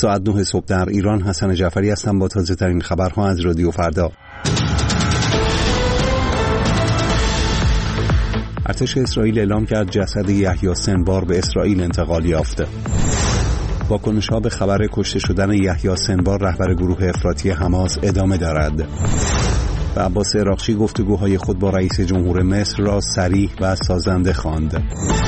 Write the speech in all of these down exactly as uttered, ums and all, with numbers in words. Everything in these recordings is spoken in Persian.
ساعت نه صبح در ایران. حسن جعفری هستم با تازه ترین خبرها از رادیو فردا. ارتش اسرائیل اعلام کرد جسد یحیی سنوار به اسرائیل انتقال یافته. واکنش‌ها به خبر کشته شدن یحیی سنوار رهبر گروه افراطی حماس ادامه دارد. و عباس عراقچی گفتگوهای خود با رئیس جمهور مصر را صریح و سازنده خواند.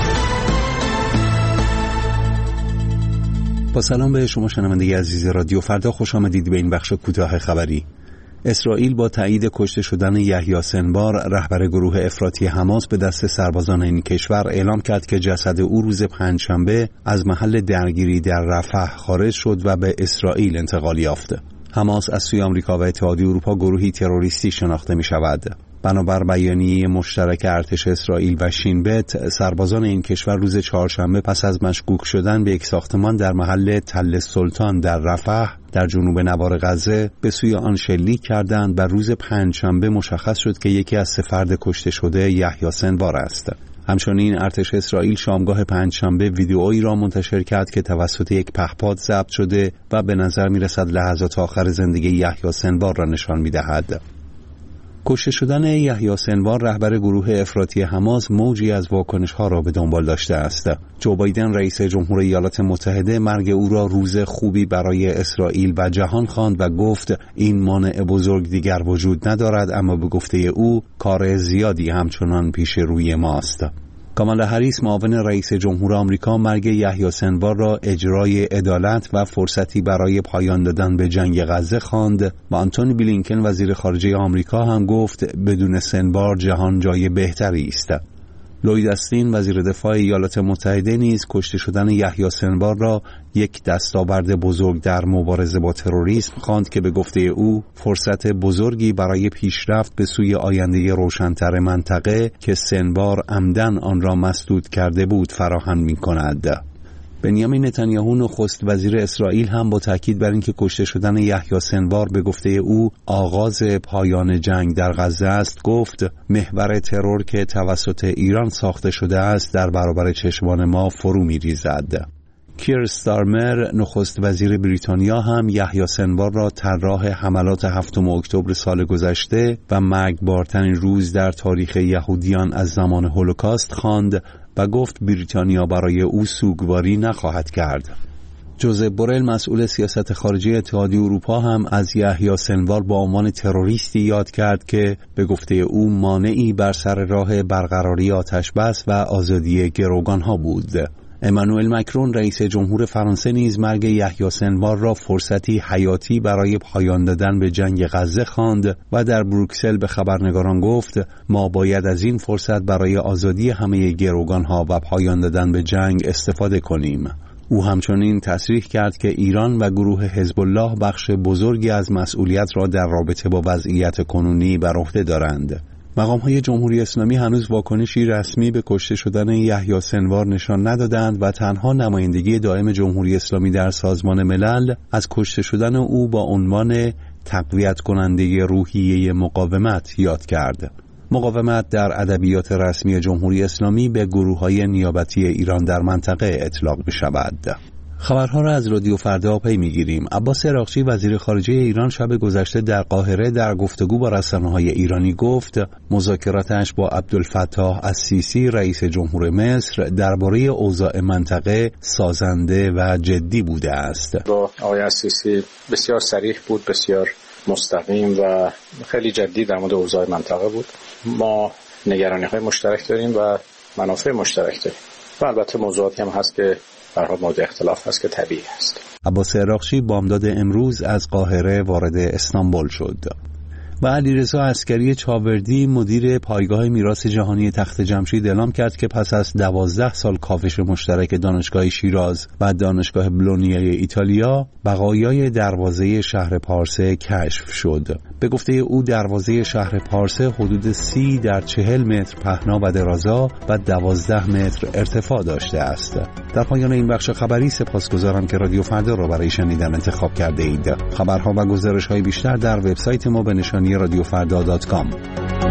با سلام به شما شنونده عزیز رادیو فردا، خوش آمدید به این بخش کوتاه خبری. اسرائیل با تایید کشته شدن یحیی سنوار رهبر گروه افراطی حماس به دست سربازان این کشور اعلام کرد که جسد او روز پنجشنبه از محل درگیری در رفح خارج شد و به اسرائیل انتقال یافت. حماس از سوی آمریکا و اتحادیه اروپا گروهی تروریستی شناخته می شود. بنابر بیانیه مشترک ارتش اسرائیل و شین بت، سربازان این کشور روز چهارشنبه پس از مشکوک شدن به یک ساختمان در محل تل سلطان در رفح در جنوب نوار غزه به سوی آن شلیک کردند و روز پنجشنبه مشخص شد که یکی از سه فرد کشته شده یحیی سنوار است. همچنین ارتش اسرائیل شامگاه پنجشنبه ویدئویی را منتشر کرد که توسط یک پهپاد ضبط شده و به نظر می‌رسد لحظات آخر زندگی یحیی سنوار را نشان می‌دهد. کشته شدن یحیی سنوار رهبر گروه افراطی حماس موجی از واکنش‌ها را به دنبال داشته است. جو بایدن رئیس جمهور ایالات متحده مرگ او را روز خوبی برای اسرائیل و جهان خواند و گفت این مانع بزرگ دیگر وجود ندارد، اما به گفته او کار زیادی همچنان پیش روی ماست. کامالا هریس معاون رئیس جمهور آمریکا مرگ یحیی سنوار را اجرای عدالت و فرصتی برای پایان دادن به جنگ غزه خواند و آنتونی بلینکن وزیر خارجه آمریکا هم گفت بدون سنوار جهان جای بهتری است. لوید استین وزیر دفاع ایالات متحده نیز کشته شدن یحیی سنوار را یک دستاورد بزرگ در مبارزه با تروریسم خواند که به گفته او فرصت بزرگی برای پیشرفت به سوی آینده روشن‌تر منطقه که سنوار عمدن آن را مسدود کرده بود فراهم می‌کند. بنیامین نتانیاهو نخست وزیر اسرائیل هم با تاکید بر اینکه کشته شدن یحیی سنوار به گفته او آغاز پایان جنگ در غزه است گفت محور ترور که توسط ایران ساخته شده است در برابر چشمان ما فرو می‌ریزد. کیر استارمر نخست وزیر بریتانیا هم یحیی سنوار را طراح حملات هفتم اکتبر سال گذشته و مرگبارترین روز در تاریخ یهودیان از زمان هولوکاست خواند و گفت بریتانیا برای او سوگواری نخواهد کرد. جوزف بورل مسئول سیاست خارجی اتحادیه اروپا هم از یحیی سنوار با عنوان تروریستی یاد کرد که به گفته او مانعی بر سر راه برقراری آتش‌بس و آزادی گروگان‌ها بود. امانوئل مکرون رئیس جمهور فرانسه نیز مرگ یحیی سنوار را فرصتی حیاتی برای پایان دادن به جنگ غزه خواند و در بروکسل به خبرنگاران گفت ما باید از این فرصت برای آزادی همه گروگان‌ها و پایان دادن به جنگ استفاده کنیم. او همچنین تصریح کرد که ایران و گروه حزب الله بخش بزرگی از مسئولیت را در رابطه با وضعیت کنونی بر عهده دارند. مقام‌های جمهوری اسلامی هنوز واکنشی رسمی به کشته شدن یحیی سنوار نشان ندادند و تنها نمایندگی دائم جمهوری اسلامی در سازمان ملل از کشته شدن او با عنوان تقویت کننده روحیه مقاومت یاد کرد. مقاومت در ادبیات رسمی جمهوری اسلامی به گروه‌های نیابتی ایران در منطقه اطلاق می‌شود. خبرها را از رادیو فردا پی می‌گیریم. عباس عراقچی وزیر خارجه ایران شب گذشته در قاهره در گفتگو با رسانه‌های ایرانی گفت مذاکراتش با عبدالفتاح السیسی رئیس جمهور مصر درباره اوضاع منطقه سازنده و جدی بوده است. با آقای السیسی بسیار صریح بود، بسیار مستقیم و خیلی جدی در مورد اوضاع منطقه بود. ما نگرانی‌های مشترک داریم و منافع مشترک داریم و البته موضوعاتی هم هست که برای مورد اختلاف هست که طبیعی است. عباس عراقچی بامداد امروز از قاهره وارد استانبول شد. و علیرضا عسکری چاوردی مدیر پایگاه میراث جهانی تخت جمشید اعلام کرد که پس از دوازده سال کاوش مشترک دانشگاه شیراز و دانشگاه بولونیای ایتالیا بقایای دروازه شهر پارسه کشف شد. به گفته او دروازه شهر پارسه حدود سی در چهل متر پهنا و درازا و دوازده متر ارتفاع داشته است. در پایان این بخش خبری سپاسگزارم که رادیو فردا را برای شنیدن انتخاب کرده اید. خبرها و گزارش‌های بیشتر در وبسایت ما به نشانی رادیو فردا دات کام.